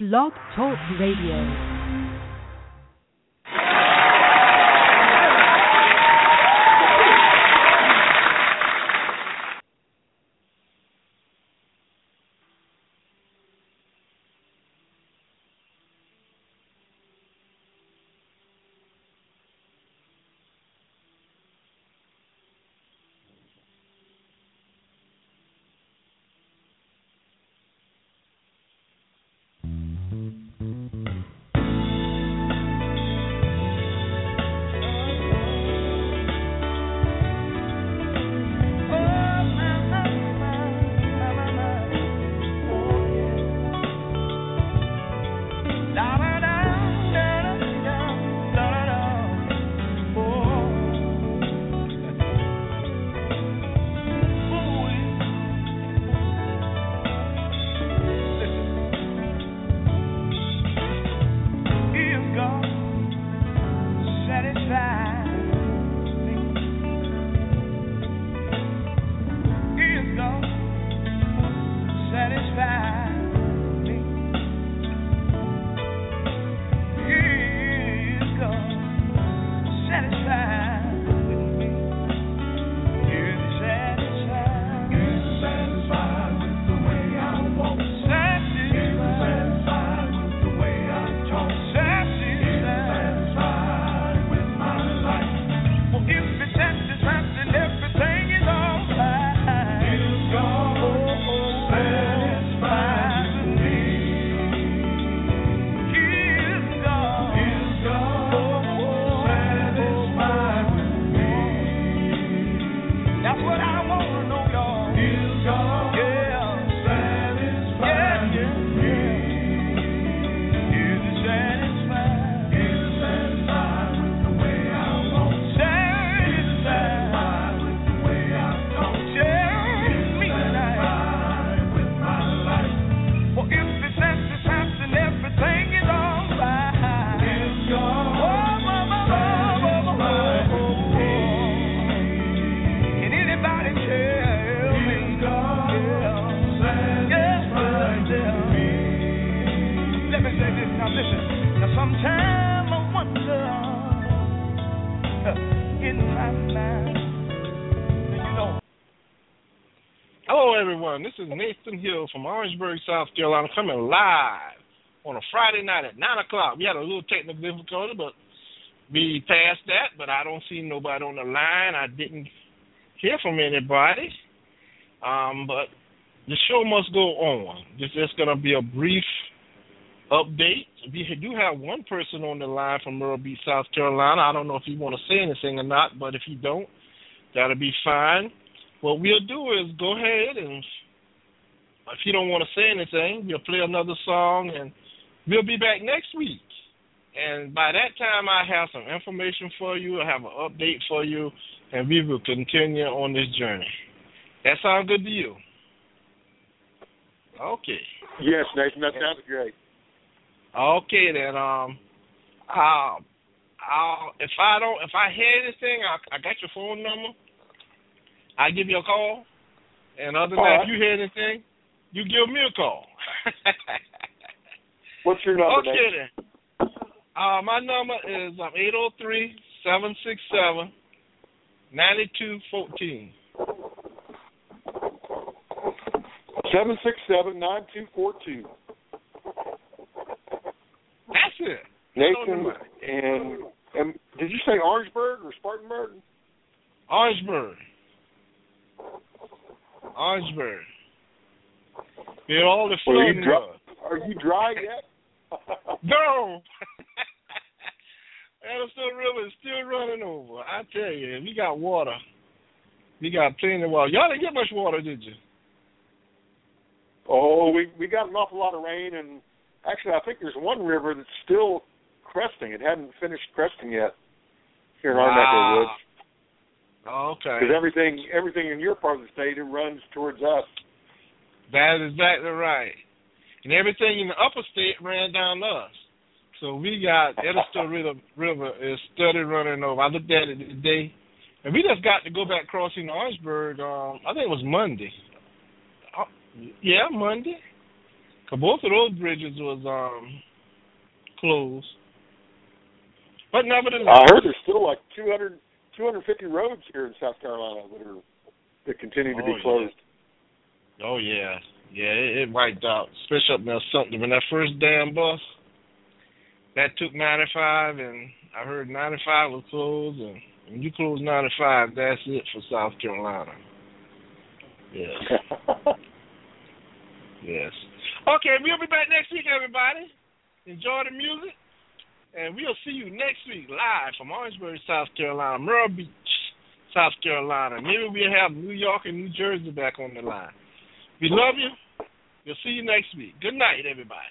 Blog Talk Radio. This is Nathan Hill from Orangeburg, South Carolina, coming live on a Friday night at 9 o'clock. We had a little technical difficulty, but we passed that, but I don't see nobody on the line. I didn't hear from anybody, but the show must go on. This is going to be a brief update. We do have one person on the line from Myrtle Beach, South Carolina. I don't know if you want to say anything or not, but if you don't, that'll be fine. What we'll do is go ahead and if you don't want to say anything, we'll play another song, and we'll be back next week. And by that time, I have some information for you. I have an update for you, and we will continue on this journey. That sound good to you? Okay. Yes, Nathan, that sounds great. Okay, then. If I hear anything, I got your phone number. I'll give you a call. And other than that, if you hear anything, you give me a call. What's your number? Okay, then. My number is 803-767-9214. 767-9242. That's it. Nathan, and did you say Orangeburg or Spartanburg? Orangeburg. They're all the flooding. Are you dry yet? No. Anderson River is still running over. I tell you, we got water. We got plenty of water. Y'all didn't get much water, did you? Oh, we got an awful lot of rain, and actually I think there's one river that's still cresting. It hadn't finished cresting yet here in our neck of the woods. Okay. Because everything in your part of the state, it runs towards us. That is exactly right. And everything in the upper state ran down to us. So we got Edison River is steady running over. I looked at it today, and we just got to go back crossing Orangeburg. I think it was Monday. Yeah, Monday. 'Cause both of those bridges was closed. But nevertheless, I heard there's still like 250 roads here in South Carolina that continue to be closed. Yeah. Oh yeah, it wiped out. Especially up there something when that first damn bus that took 95, and I heard 95 was closed, and when you close 95, that's it for South Carolina. Yes. Yes. Okay, we'll be back next week, everybody. Enjoy the music. And we'll see you next week live from Orangeburg, South Carolina, Myrtle Beach, South Carolina. Maybe we'll have New York and New Jersey back on the line. We love you. We'll see you next week. Good night, everybody.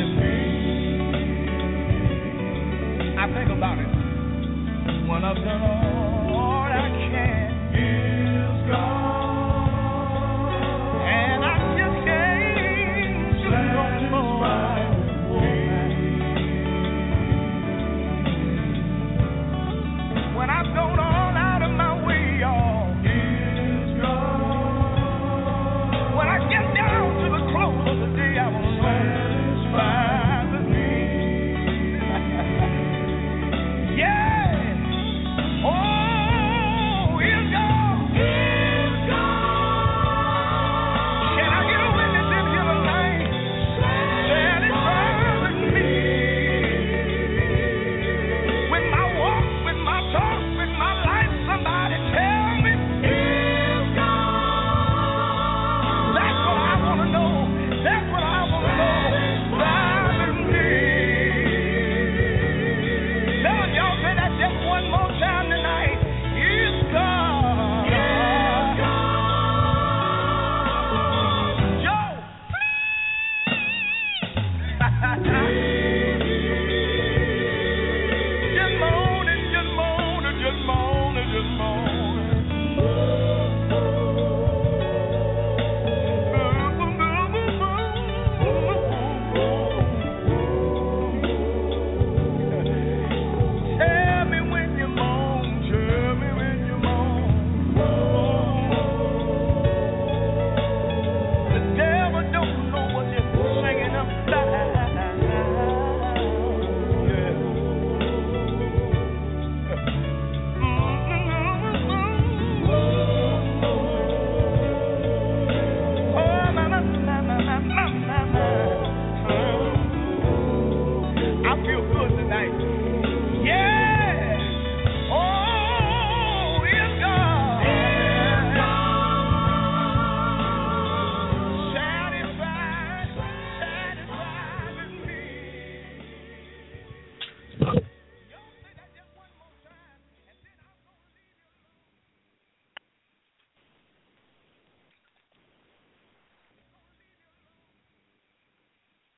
One of them.